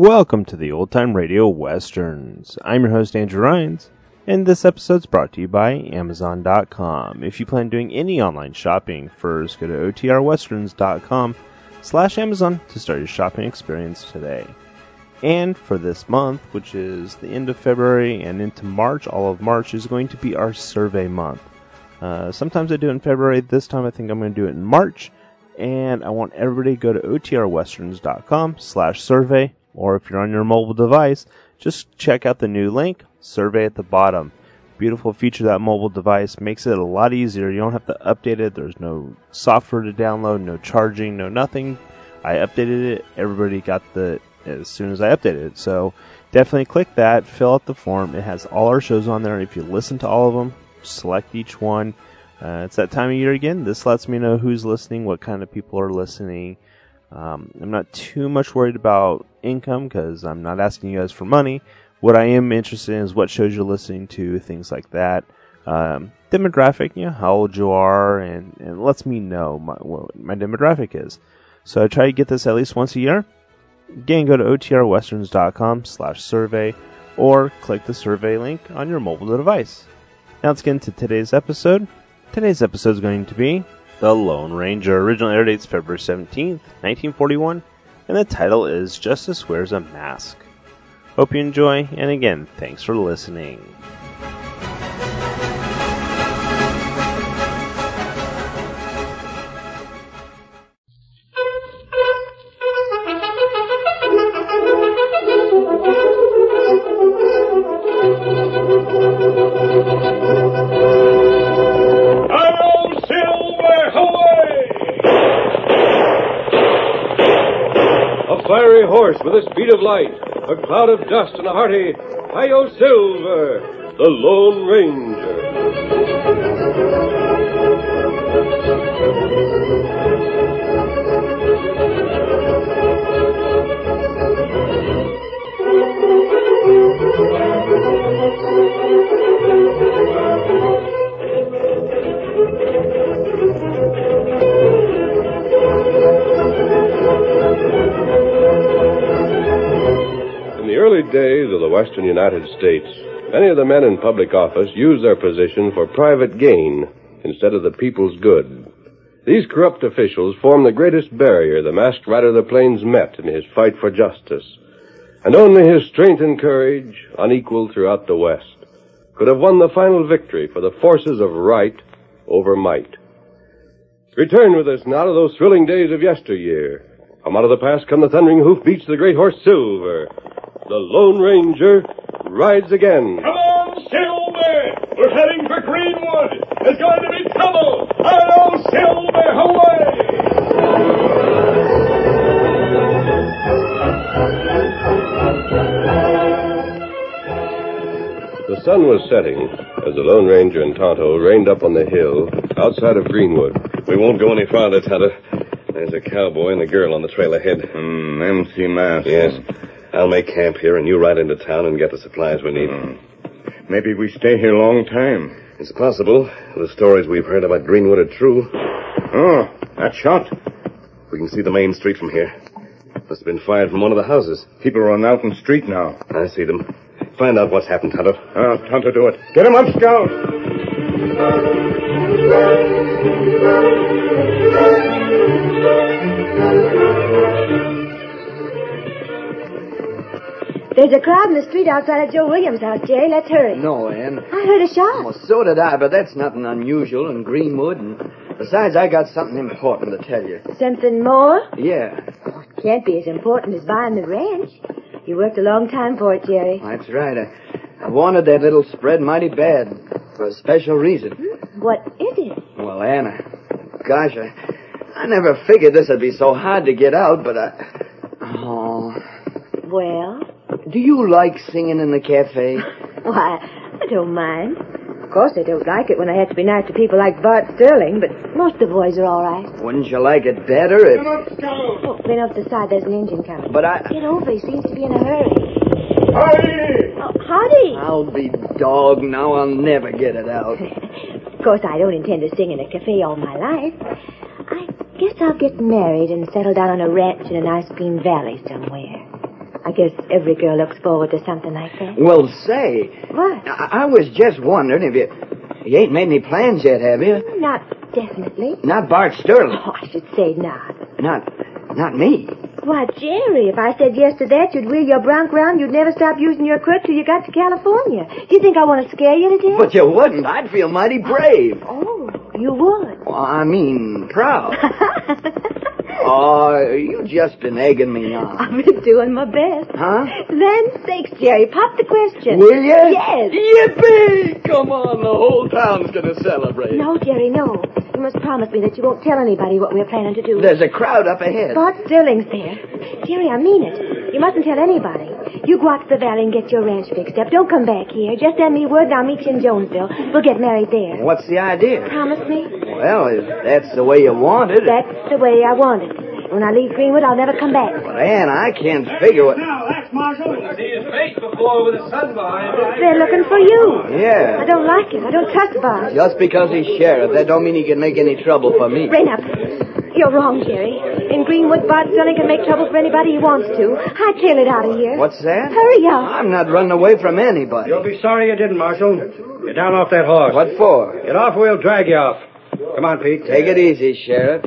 Welcome to the Old Time Radio Westerns. I'm your host, Andrew Rhynes, and this episode's brought to you by Amazon.com. If you plan doing any online shopping, first go to otrwesterns.com/Amazon to start your shopping experience today. And for this month, which is the end of February and into March, all of March is going to be our survey month. Sometimes I do it in February. This time I think I'm going to do it in March. And I want everybody to go to otrwesterns.com/survey. Or if you're on your mobile device, just check out the new link, survey at the bottom. Beautiful feature of that mobile device, makes it a lot easier. You don't have to update it. There's no software to download, no charging, no nothing. I updated it. Everybody got as soon as I updated it. So definitely click that, fill out the form. It has all our shows on there. If you listen to all of them, select each one. It's that time of year again. This lets me know who's listening, what kind of people are listening. I'm not too much worried about income because I'm not asking you guys for money. What I am interested in is what shows you're listening to, things like that. Demographic, how old you are, and it lets me know what my demographic is. So I try to get this at least once a year. Again, go to otrwesterns.com/survey or click the survey link on your mobile device. Now let's get into today's episode. Today's episode is going to be The Lone Ranger. Original air date's February 17th, 1941, and the title is Justice Wears a Mask. Hope you enjoy, and again, thanks for listening. Horse with a speed of light, a cloud of dust, and a hearty Hi-Yo Silver, the Lone Ranger. Days of the western United States, many of the men in public office use their position for private gain instead of the people's good. These corrupt officials form the greatest barrier the masked rider of the plains met in his fight for justice. And only his strength and courage, unequaled throughout the West, could have won the final victory for the forces of right over might. Return with us now to those thrilling days of yesteryear. From out of the past come the thundering hoofbeats of the great horse Silver. The Lone Ranger rides again. Come on, Silver! We're heading for Greenwood! There's going to be trouble! Hello, Silver! Away! The sun was setting as the Lone Ranger and Tonto reined up on the hill outside of Greenwood. We won't go any farther, Tonto. There's a cowboy and a girl on the trail ahead. Empty mask. Yes. I'll make camp here, and you ride into town and get the supplies we need. Maybe we stay here a long time. It's possible. The stories we've heard about Greenwood are true. Oh, that shot. We can see the main street from here. Must have been fired from one of the houses. People are on out in the street now. I see them. Find out what's happened, Tonto. Tonto, do it. Get him up, Scout. There's a crowd in the street outside of Joe Williams' house, Jerry. Let's hurry. No, Ann. I heard a shot. Well, so did I, but that's nothing unusual in Greenwood. And besides, I got something important to tell you. Something more? Yeah. Oh, it can't be as important as buying the ranch. You worked a long time for it, Jerry. That's right. I wanted that little spread mighty bad for a special reason. What is it? Well, Anna, gosh, I never figured this would be so hard to get out, but Oh. Well? Do you like singing in the cafe? Why, I don't mind. Of course, I don't like it when I have to be nice to people like Bart Sterling, but most of the boys are all right. Wouldn't you like it better if... Oh, been off the side. There's an engine coming. But Get over. He seems to be in a hurry. Howdy! Oh, howdy! I'll be dogged now. I'll never get it out. Of course, I don't intend to sing in a cafe all my life. I guess I'll get married and settle down on a ranch in an ice cream valley somewhere. I I guess every girl looks forward to something like that. Well, say, What? I was just wondering if you ain't made any plans yet, have you? Not definitely. Not Bart Sterling. Oh, I should say not. Not me. Why, Jerry, if I said yes to that, you'd wheel your bronc round, you'd never stop using your crook till you got to California. Do you think I want to scare you to death? But you wouldn't. I'd feel mighty brave. Oh, you would. Well, I mean, proud. Oh, you just been egging me on. I've been doing my best. Huh? Land sakes, Jerry, pop the question. Will you? Yes. Yippee! Come on, the whole town's gonna celebrate. No, Jerry, no. You must promise me that you won't tell anybody what we're planning to do. There's a crowd up ahead. Bart Sterling's there. Jerry, I mean it. You mustn't tell anybody. You go out to the valley and get your ranch fixed up. Don't come back here. Just send me word and I'll meet you in Jonesville. We'll get married there. What's the idea? Promise me? Well, if that's the way you want it. That's the way I want it. When I leave Greenwood, I'll never come back. But, Ann, I can't figure what... Now, that's Marshal. See his face before with the sun behind him. They're looking for you. I Yeah. don't like it. I don't trust Bart. Just because he's sheriff, that don't mean he can make any trouble for me. Rain up. You're wrong, Jerry. In Greenwood, Bart Sterling can make trouble for anybody he wants to. Hightail it out of here. What's that? Hurry up. I'm not running away from anybody. You'll be sorry you didn't, Marshal. Get down off that horse. What for? Get off or we'll drag you off. Come on, Pete. Take it easy, Sheriff.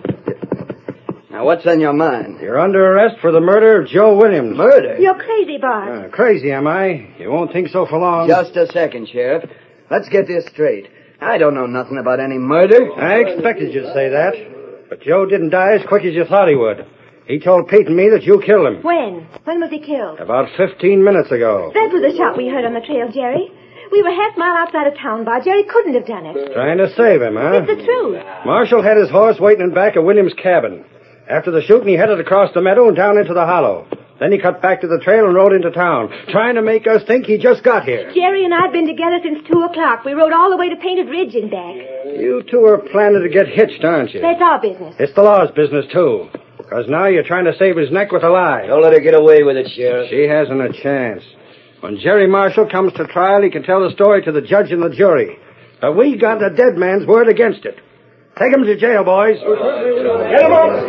Now, what's on your mind? You're under arrest for the murder of Joe Williams. Murder? You're crazy, Bart. Crazy, am I? You won't think so for long. Just a second, Sheriff. Let's get this straight. I don't know nothing about any murder. I expected you to say that. But Joe didn't die as quick as you thought he would. He told Pete and me that you killed him. When? When was he killed? About 15 minutes ago. That was the shot we heard on the trail, Jerry. We were half mile outside of town, Bart. Jerry couldn't have done it. Trying to save him, huh? It's the truth. Marshall had his horse waiting in back of Williams' cabin. After the shooting, he headed across the meadow and down into the hollow. Then he cut back to the trail and rode into town, trying to make us think he just got here. Jerry and I have been together since 2 o'clock. We rode all the way to Painted Ridge and back. You two are planning to get hitched, aren't you? That's our business. It's the law's business, too. Because now you're trying to save his neck with a lie. Don't let her get away with it, Sheriff. She hasn't a chance. When Jerry Marshall comes to trial, he can tell the story to the judge and the jury. But we got the dead man's word against it. Take him to jail, boys. Get him off,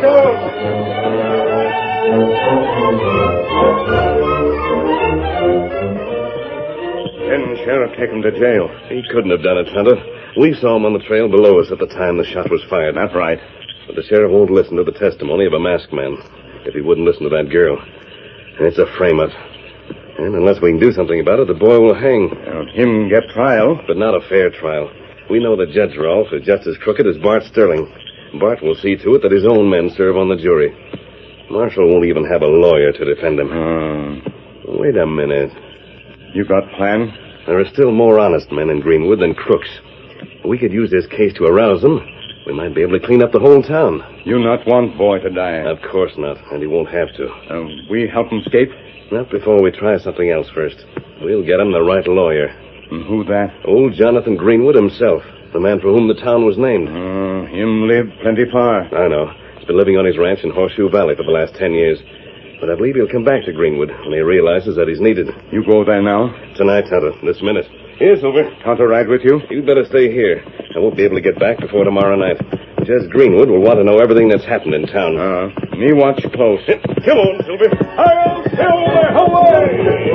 Stone! Then Sheriff take him to jail. He couldn't have done it, Tonto. We saw him on the trail below us at the time the shot was fired. That's right. But the sheriff won't listen to the testimony of a masked man if he wouldn't listen to that girl. It's a frame-up. And unless we can do something about it, the boy will hang. Now, him get trial. But not a fair trial. We know that Judge Rolfe is just as crooked as Bart Sterling. Bart will see to it that his own men serve on the jury. Marshall won't even have a lawyer to defend him. Wait a minute. You got plan? There are still more honest men in Greenwood than crooks. We could use this case to arouse them. We might be able to clean up the whole town. You not want boy to die. Of course not, and he won't have to. We help him escape? Not before we try something else first. We'll get him the right lawyer. And who that? Old Jonathan Greenwood himself, the man for whom the town was named. Him live plenty far. I know. He's been living on his ranch in Horseshoe Valley for the last 10 years. But I believe he'll come back to Greenwood when he realizes that he's needed. You go there now? Tonight, Tonto, this minute. Here, Silver. Tonto ride with you? You'd better stay here. I won't be able to get back before tomorrow night. Judge Greenwood will want to know everything that's happened in town. Me watch close. Come on, Silver. Hi-yo, Silver, away!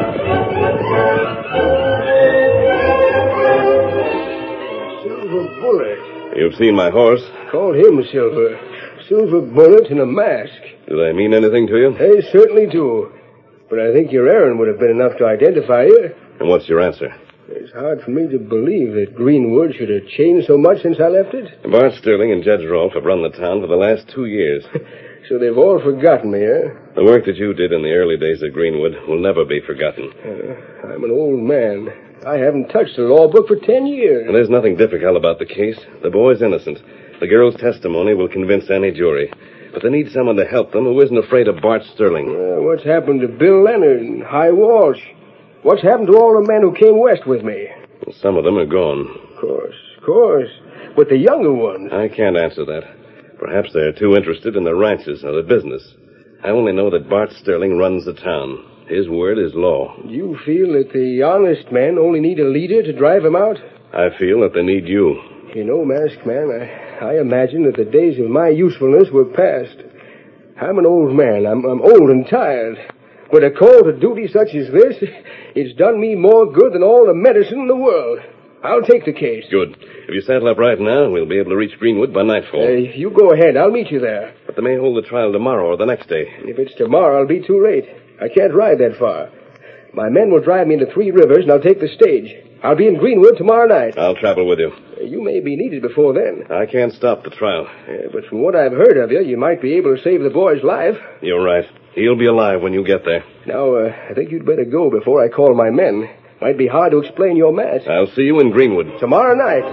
Silver Bullet. You've seen my horse. Call him Silver. Silver Bullet in a mask. Do they mean anything to you? They certainly do. But I think your errand would have been enough to identify you. And what's your answer? It's hard for me to believe that Greenwood should have changed so much since I left it. Bart Sterling and Judge Rolfe have run the town for the last 2 years. So they've all forgotten me, eh? The work that you did in the early days at Greenwood will never be forgotten. I'm an old man. I haven't touched a law book for 10 years. And there's nothing difficult about the case. The boy's innocent. The girl's testimony will convince any jury. But they need someone to help them who isn't afraid of Bart Sterling. What's happened to Bill Leonard and High Walsh? What's happened to all the men who came west with me? Well, some of them are gone. Of course. But the younger ones... I can't answer that. Perhaps they're too interested in their ranches or their business. I only know that Bart Sterling runs the town. His word is law. You feel that the honest men only need a leader to drive them out? I feel that they need you. You know, Masked Man, I imagine that the days of my usefulness were past. I'm an old man. I'm old and tired. With a call to duty such as this, it's done me more good than all the medicine in the world. I'll take the case. Good. If you saddle up right now, we'll be able to reach Greenwood by nightfall. You go ahead. I'll meet you there. But they may hold the trial tomorrow or the next day. If it's tomorrow, I'll be too late. I can't ride that far. My men will drive me into Three Rivers, and I'll take the stage. I'll be in Greenwood tomorrow night. I'll travel with you. You may be needed before then. I can't stop the trial. But from what I've heard of you, you might be able to save the boy's life. You're right. He'll be alive when you get there. Now, I think you'd better go before I call my men. Might be hard to explain your match. I'll see you in Greenwood. Tomorrow night.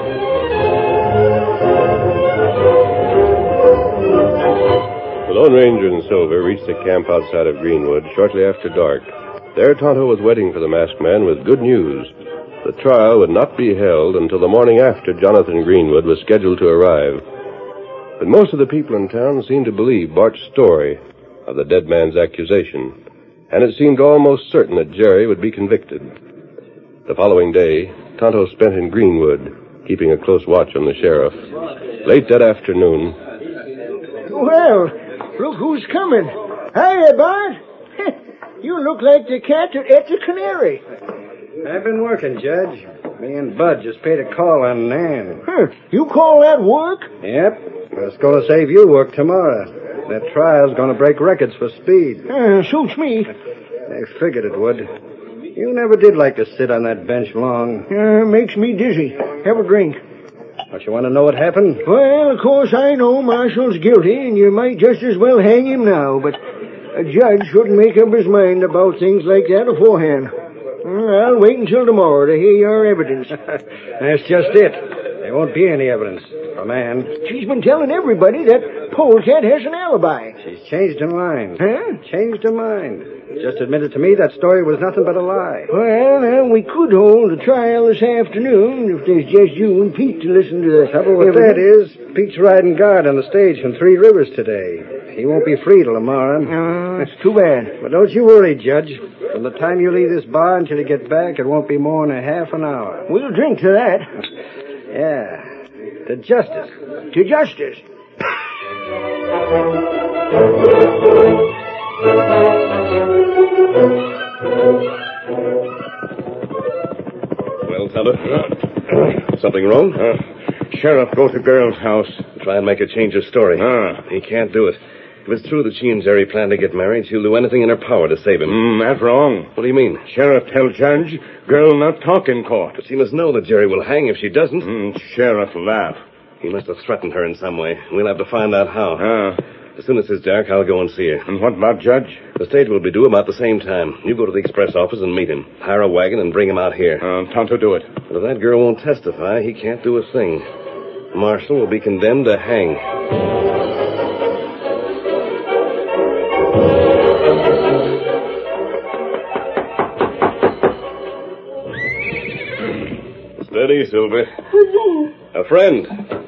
The Lone Ranger and Silver reached the camp outside of Greenwood shortly after dark. There, Tonto was waiting for the masked man with good news. The trial would not be held until the morning after Jonathan Greenwood was scheduled to arrive. But most of the people in town seemed to believe Bart's story of the dead man's accusation, and it seemed almost certain that Jerry would be convicted. The following day, Tonto spent in Greenwood, keeping a close watch on the sheriff. Late that afternoon... Well, look who's coming. Hiya, Bart. You look like the cat that ate the canary. I've been working, Judge. Me and Bud just paid a call on Nan. You call that work? Yep. It's going to save you work tomorrow. That trial's going to break records for speed. Suits me. I figured it would. You never did like to sit on that bench long. Makes me dizzy. Have a drink. Don't you want to know what happened? Well, of course I know Marshall's guilty, and you might just as well hang him now, but a judge shouldn't make up his mind about things like that beforehand. I'll wait until tomorrow to hear your evidence. That's just it. There won't be any evidence for man. She's been telling everybody that Polecat has an alibi. She's changed her mind. Huh? Changed her mind. Just admitted to me that story was nothing but a lie. Well, we could hold the trial this afternoon if there's just you and Pete to listen to the trouble with that is, Pete's riding guard on the stage from Three Rivers today. He won't be free till tomorrow. That's too bad. But don't you worry, Judge. From the time you leave this bar until you get back, it won't be more than a half an hour. We'll drink to that. Yeah. To justice. To justice. Well, Tonto? Something wrong? Sheriff, go to girl's house. Try and make her change her story. He can't do it. If it's true that she and Jerry plan to get married, she'll do anything in her power to save him. That's wrong. What do you mean? Sheriff tell judge, girl not talk in court. But she must know that Jerry will hang if she doesn't. Sheriff laugh. He must have threatened her in some way. We'll have to find out how. As soon as it's dark, I'll go and see her. And what about Judge? The stage will be due about the same time. You go to the express office and meet him. Hire a wagon and bring him out here. Tonto do it. But if that girl won't testify, he can't do a thing. Marshall will be condemned to hang. Steady, Silver. Who's there? A friend.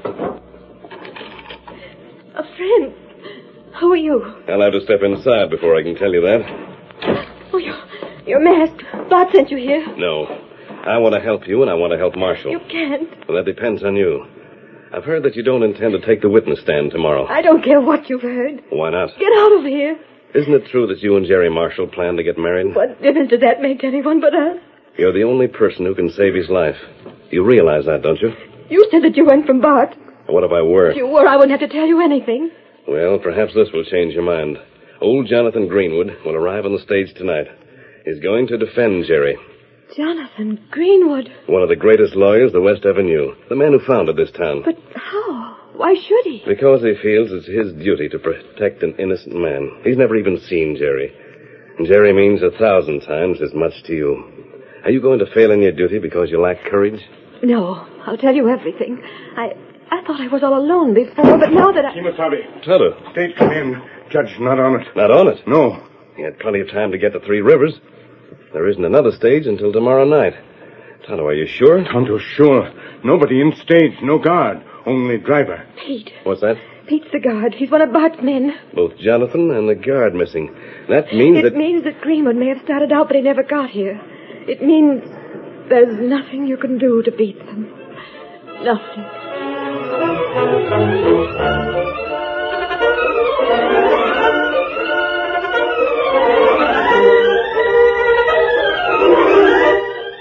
A friend? Who are you? I'll have to step inside before I can tell you that. Oh, you're masked. Bart sent you here. No. I want to help you, and I want to help Marshall. You can't. Well, that depends on you. I've heard that you don't intend to take the witness stand tomorrow. I don't care what you've heard. Why not? Get out of here. Isn't it true that you and Jerry Marshall plan to get married? What difference does that make to anyone but us? You're the only person who can save his life. You realize that, don't you? You said that you went from Bart. What if I were? If you were, I wouldn't have to tell you anything. Well, perhaps this will change your mind. Old Jonathan Greenwood will arrive on the stage tonight. He's going to defend Jerry. Jonathan Greenwood? One of the greatest lawyers the West ever knew. The man who founded this town. But how? Why should he? Because he feels it's his duty to protect an innocent man. He's never even seen Jerry. And Jerry means 1,000 times as much to you. Are you going to fail in your duty because you lack courage? No, I'll tell you everything. I thought I was all alone before, but now that Kimasabi. Tonto. State come in. Judge not on it. Not on it? No. He had plenty of time to get to Three Rivers. There isn't another stage until tomorrow night. Tonto, are you sure? Tonto, sure. Nobody in stage, no guard. Only driver. Pete. What's that? Pete's the guard. He's one of Bart's men. Both Jonathan and the guard missing. That means It means that Greenwood may have started out, but he never got here. It means there's nothing you can do to beat them. Nothing.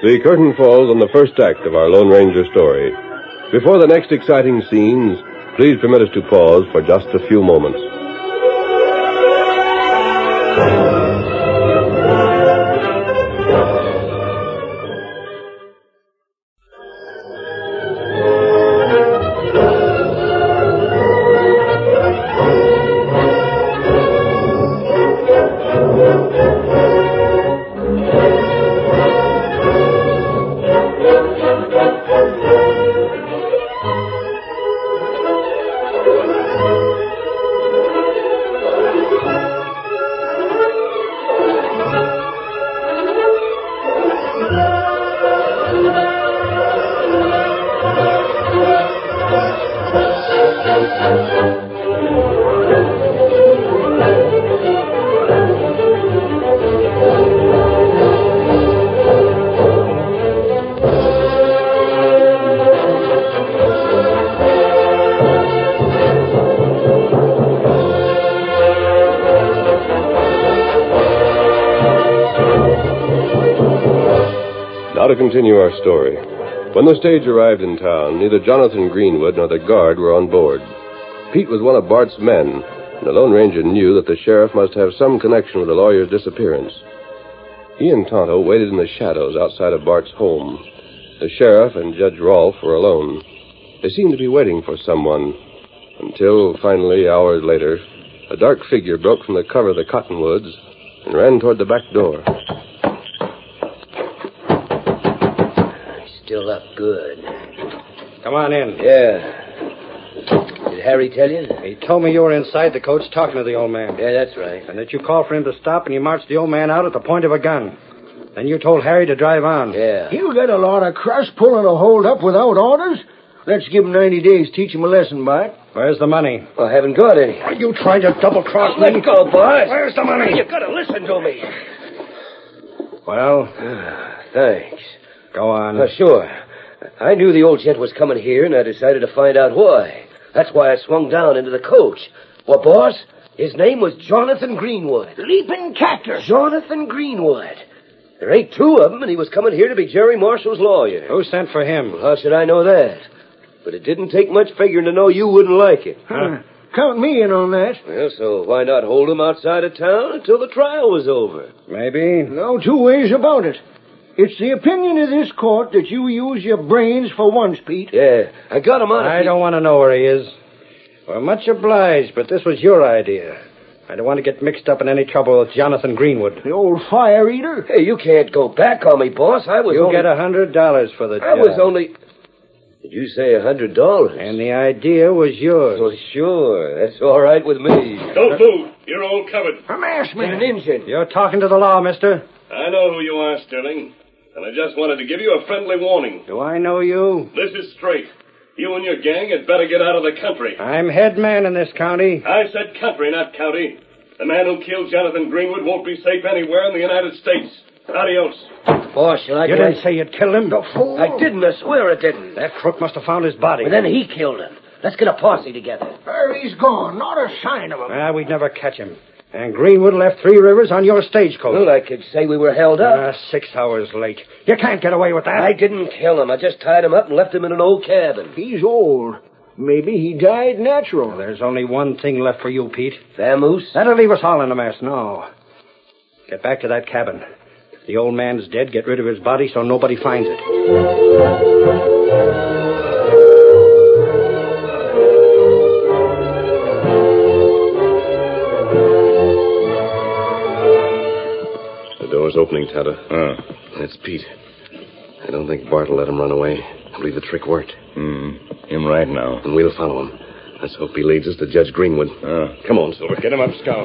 The curtain falls on the first act of our Lone Ranger story. Before the next exciting scenes, please permit us to pause for just a few moments. Now to continue our story. When the stage arrived in town, neither Jonathan Greenwood nor the guard were on board. Pete was one of Bart's men, and the Lone Ranger knew that the sheriff must have some connection with the lawyer's disappearance. He and Tonto waited in the shadows outside of Bart's home. The sheriff and Judge Rolfe were alone. They seemed to be waiting for someone, until, finally, hours later, a dark figure broke from the cover of the cottonwoods and ran toward the back door. Still up good. Come on in. Yeah. Did Harry tell you? He told me you were inside the coach talking to the old man. Yeah, that's right. And that you called for him to stop and you marched the old man out at the point of a gun. Then you told Harry to drive on. Yeah. You got a lot of crust pulling a hold up without orders? Let's give him 90 days, teach him a lesson, Bart. Where's the money? I haven't got any. Are you trying to double-cross me? Let go, boss. Where's the money? You gotta listen to me. Well? Thanks. Go on. Sure. I knew the old gent was coming here, and I decided to find out why. That's why I swung down into the coach. Well, boss, his name was Jonathan Greenwood. Leaping cactus. Jonathan Greenwood. There ain't two of them, and he was coming here to be Jerry Marshall's lawyer. Who sent for him? Well, how should I know that? But it didn't take much figuring to know you wouldn't like it. Count me in on that. Well, so why not hold him outside of town until the trial was over? Maybe. No two ways about it. It's the opinion of this court that you use your brains for once, Pete. Yeah, I got him on. I don't want to know where he is. We're much obliged, but this was your idea. I don't want to get mixed up in any trouble with Jonathan Greenwood. The old fire eater? Hey, you can't go back on me, boss. You'll get $100 for the job. I was only... Did you say $100? And the idea was yours. Well, sure. That's all right with me. Don't move. You're all covered. A masked man. An engine. You're talking to the law, mister. I know who you are, Sterling. And I just wanted to give you a friendly warning. Do I know you? This is straight. You and your gang had better get out of the country. I'm head man in this county. I said country, not county. The man who killed Jonathan Greenwood won't be safe anywhere in the United States. Adios. Boss, shall I... You didn't say you'd killed him? The fool. I didn't. I swear I didn't. That crook must have found his body. And then he killed him. Let's get a posse together. He's gone. Not a sign of him. We'd never catch him. And Greenwood left Three Rivers on your stagecoach. Well, I could say we were held up. 6 hours late. You can't get away with that. I didn't kill him. I just tied him up and left him in an old cabin. He's old. Maybe he died natural. Well, there's only one thing left for you, Pete. Vamoose? That'll leave us all in a mess. No. Get back to that cabin. If the old man's dead, get rid of his body so nobody finds it. The door's opening, Tonto. That's Pete. I don't think Bart will let him run away. I believe the trick worked. Him right now. And we'll follow him. Let's hope he leads us to Judge Greenwood. Come on, Silver. Get him up, Scout.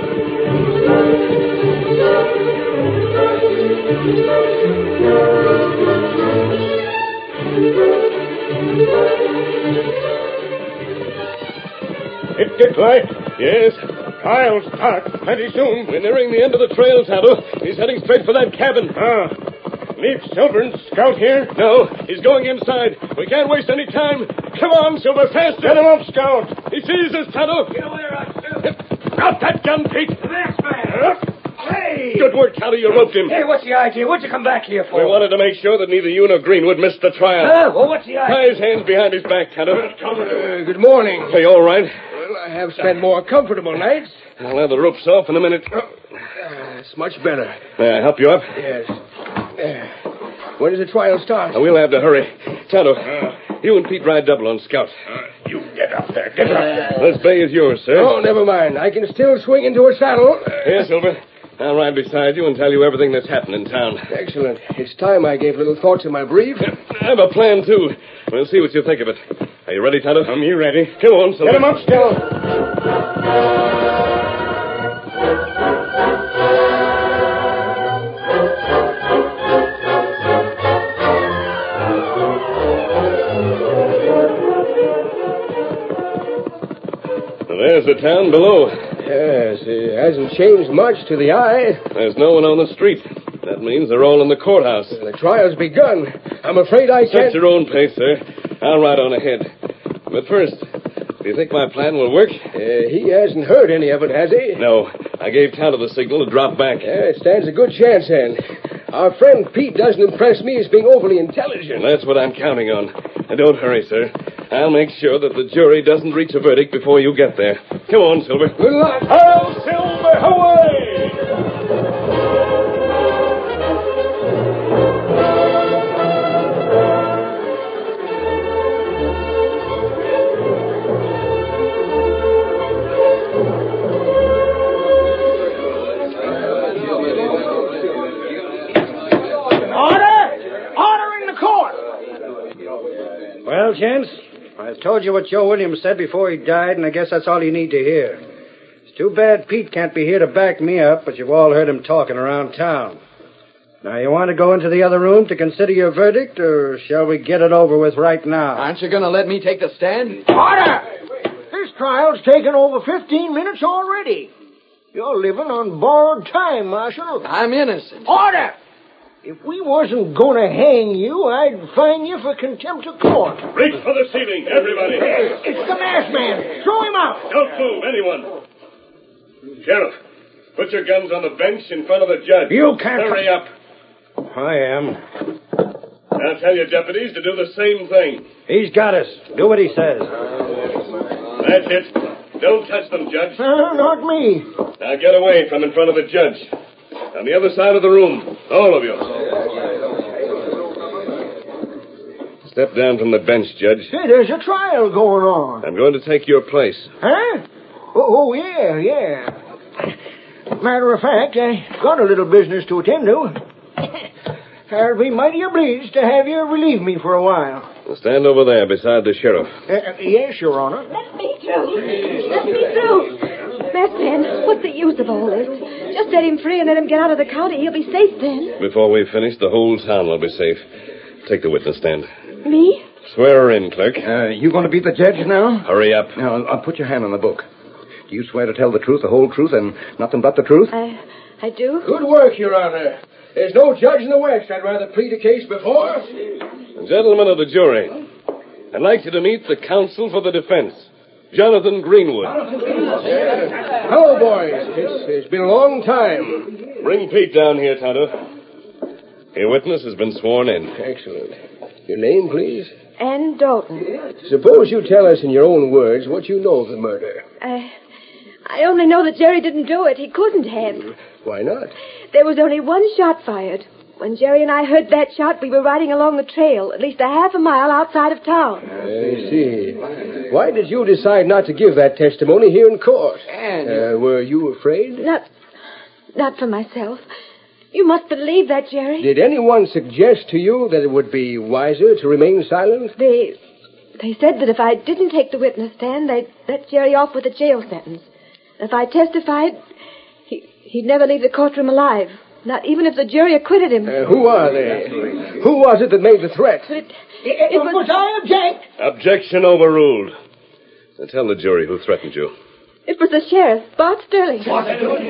It get light? Yes. Kyle's start plenty soon. We're nearing the end of the trail, Tonto. He's heading straight for that cabin. Leave Silver and Scout here? No, he's going inside. We can't waste any time. Come on, Silver, faster. Get him up, Scout. He sees us, Tonto. Get away, Rochester. Out that gun, Pete. The masked man. Hey! me. Good work, Tonto. You roped him. Hey, what's the idea? What'd you come back here for? We wanted to make sure that neither you nor Greenwood missed the trial. Well, what's the idea? Tie his hands behind his back, Tonto. Good morning. Are you all right? Well, I have spent more comfortable nights. I'll have the ropes off in a minute. It's much better. May I help you up? Yes. When does the trial start? We'll have to hurry. Tonto, you and Pete ride double on Scout. You get up there. Get up there. This bay is yours, sir. Oh, never mind. I can still swing into a saddle. Here, Silver. I'll ride beside you and tell you everything that's happened in town. Excellent. It's time I gave little thought to my brief. I have a plan, too. We'll see what you think of it. Are you ready, Tonto? You ready? Come on, Silver. Get him up still. There's the town below. Yes, it hasn't changed much to the eye. There's no one on the street. That means they're all in the courthouse. The trial's begun. I'm afraid I can't... At your own pace, sir. I'll ride on ahead. But first, do you think my plan will work? He hasn't heard any of it, has he? No. I gave Tonto the signal to drop back. It stands a good chance, then. Our friend Pete doesn't impress me as being overly intelligent. That's what I'm counting on. And don't hurry, sir. I'll make sure that the jury doesn't reach a verdict before you get there. Come on, Silver. Good luck. Hail, Silver, away! Order in the court. Well, gents, I've told you what Joe Williams said before he died, and I guess that's all you need to hear. It's too bad Pete can't be here to back me up, but you've all heard him talking around town. Now, you want to go into the other room to consider your verdict, or shall we get it over with right now? Aren't you going to let me take the stand? Order! This trial's taken over 15 minutes already. You're living on borrowed time, Marshal. I'm innocent. Order! If we wasn't going to hang you, I'd fine you for contempt of court. Reach for the ceiling, everybody. It's the masked man. Throw him out. Don't move, anyone. Sheriff, put your guns on the bench in front of the judge. You can't... Hurry up. I am. Now tell your deputies to do the same thing. He's got us. Do what he says. That's it. Don't touch them, Judge. Not me. Now get away from in front of the judge. On the other side of the room. All of you. Step down from the bench, Judge. Hey, there's a trial going on. I'm going to take your place. Huh? Oh, yeah. Matter of fact, I got a little business to attend to. I'll be mighty obliged to have you relieve me for a while. Stand over there beside the sheriff. Yes, Your Honor. Let me through. Let me through. Masked man, what's the use of all this? Just set him free and let him get out of the county. He'll be safe then. Before we finish, the whole town will be safe. Take the witness stand. Me? Swear her in, clerk. You going to be the judge now? Hurry up. Now, I'll put your hand on the book. Do you swear to tell the truth, the whole truth, and nothing but the truth? I do. Good work, Your Honor. There's no judge in the West I'd rather plead a case before. Gentlemen of the jury, I'd like you to meet the counsel for the defense, Jonathan Greenwood. Hello, boys. It's been a long time. Bring Pete down here, Tonto. Your witness has been sworn in. Excellent. Your name, please? Ann Dalton. Suppose you tell us in your own words what you know of the murder. I only know that Jerry didn't do it. He couldn't have. Why not? There was only one shot fired. When Jerry and I heard that shot, we were riding along the trail, at least a half a mile outside of town. I see. Why did you decide not to give that testimony here in court? Were you afraid? Not for myself. You must believe that, Jerry. Did anyone suggest to you that it would be wiser to remain silent? They said that if I didn't take the witness stand, they'd let Jerry off with a jail sentence. If I testified, he'd never leave the courtroom alive. Not even if the jury acquitted him. Who are they? Who was it that made the threat? It was I object. Objection overruled. Now tell the jury who threatened you. It was the sheriff, Bart Sterling. Well,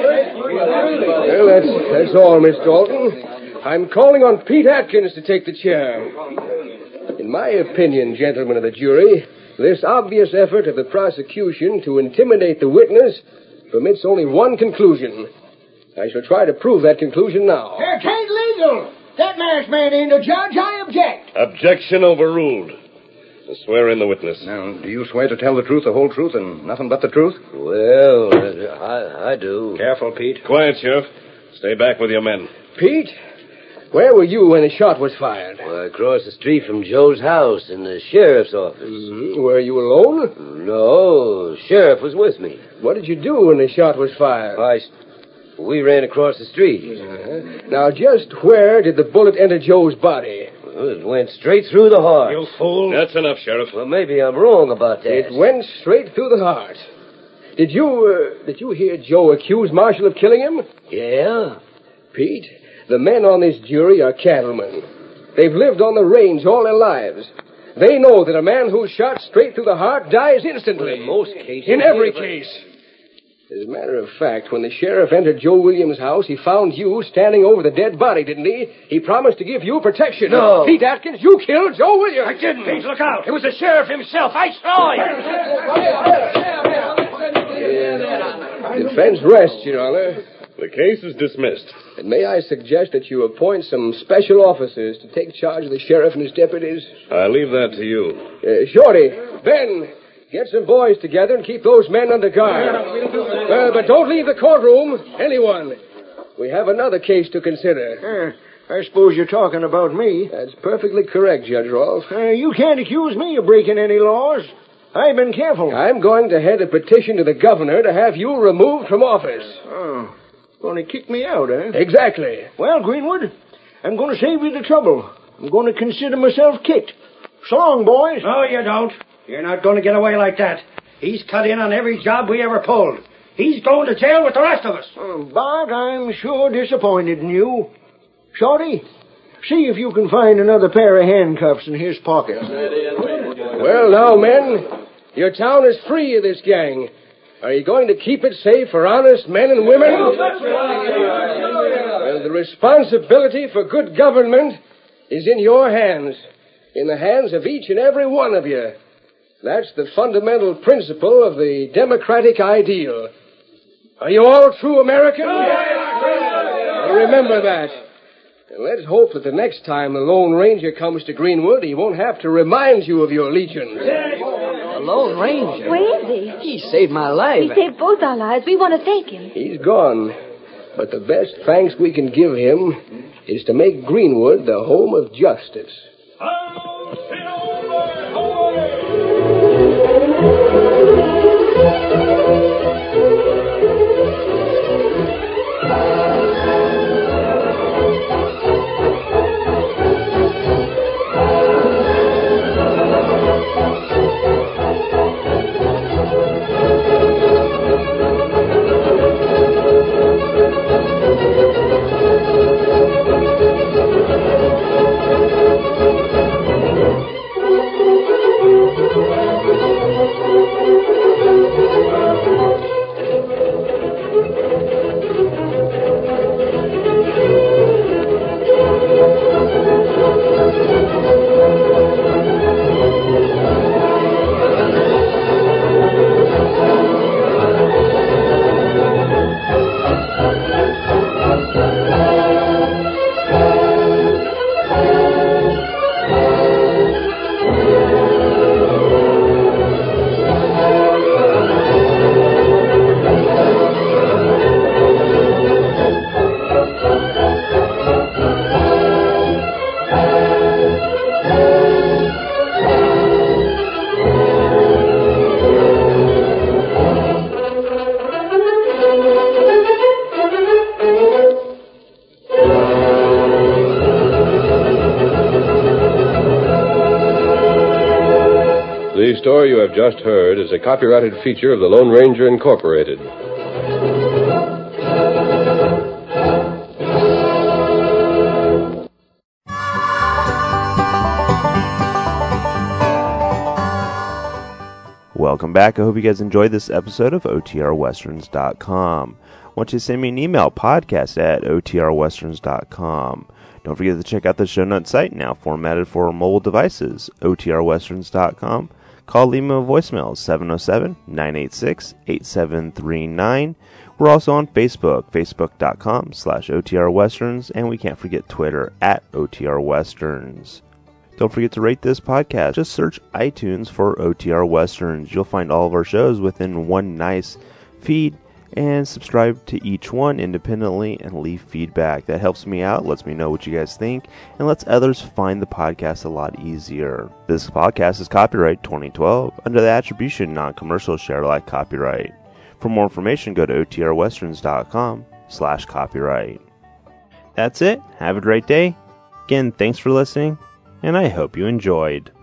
that's all, Miss Dalton. I'm calling on Pete Atkins to take the chair. In my opinion, gentlemen of the jury, this obvious effort of the prosecution to intimidate the witness permits only one conclusion. I shall try to prove that conclusion now. It ain't legal. That masked man ain't a judge. I object. Objection overruled. Swear in the witness. Now, do you swear to tell the truth, the whole truth, and nothing but the truth? Well, I do. Careful, Pete. Quiet, Sheriff. Stay back with your men. Pete, where were you when the shot was fired? Well, across the street from Joe's house in the sheriff's office. Mm-hmm. Were you alone? No, sheriff was with me. What did you do when the shot was fired? We ran across the street. Now, just where did the bullet enter Joe's body? Well, it went straight through the heart. You fool. That's enough, Sheriff. Well, maybe I'm wrong about that. It went straight through the heart. Did you hear Joe accuse Marshall of killing him? Yeah? Pete, the men on this jury are cattlemen. They've lived on the range all their lives. They know that a man who's shot straight through the heart dies instantly. Well, in most cases. In every case. As a matter of fact, when the sheriff entered Joe Williams' house, he found you standing over the dead body, didn't he? He promised to give you protection. No. Pete Atkins, you killed Joe Williams. I didn't. Pete, look out. It was the sheriff himself. I saw him. Defense rests, Your Honor. The case is dismissed. And may I suggest that you appoint some special officers to take charge of the sheriff and his deputies? I leave that to you. Shorty, Ben, get some boys together and keep those men under guard. But don't leave the courtroom, anyone. We have another case to consider. I suppose you're talking about me. That's perfectly correct, Judge Rolfe. You can't accuse me of breaking any laws. I've been careful. I'm going to head a petition to the governor to have you removed from office. Oh, going to kick me out, eh? Exactly. Well, Greenwood, I'm going to save you the trouble. I'm going to consider myself kicked. So long, boys. No, you don't. You're not going to get away like that. He's cut in on every job we ever pulled. He's going to jail with the rest of us. Bart, I'm sure disappointed in you. Shorty, see if you can find another pair of handcuffs in his pocket. Well, now, men, your town is free of this gang. Are you going to keep it safe for honest men and women? Well, the responsibility for good government is in your hands, in the hands of each and every one of you. That's the fundamental principle of the democratic ideal. Are you all true Americans? Well, remember that. And let's hope that the next time the Lone Ranger comes to Greenwood, he won't have to remind you of your allegiance. The Lone Ranger? Where is he? He saved my life. He saved both our lives. We want to thank him. He's gone. But the best thanks we can give him is to make Greenwood the home of justice. The story you have just heard is a copyrighted feature of the Lone Ranger Incorporated. Welcome back. I hope you guys enjoyed this episode of OTRWesterns.com. I want you to send me an email, podcast@OTRWesterns.com. Don't forget to check out the show notes site, now formatted for mobile devices, OTRWesterns.com. Call, leave me a voicemail, 707-986-8739. We're also on Facebook, facebook.com/OTRWesterns, and we can't forget Twitter @OTRWesterns. Don't forget to rate this podcast. Just search iTunes for OTR Westerns. You'll find all of our shows within one nice feed, and subscribe to each one independently and leave feedback. That helps me out, lets me know what you guys think, and lets others find the podcast a lot easier. This podcast is copyright 2012 under the attribution non-commercial share alike copyright. For more information, go to otrwesterns.com/copyright. That's it. Have a great day. Again, thanks for listening, and I hope you enjoyed.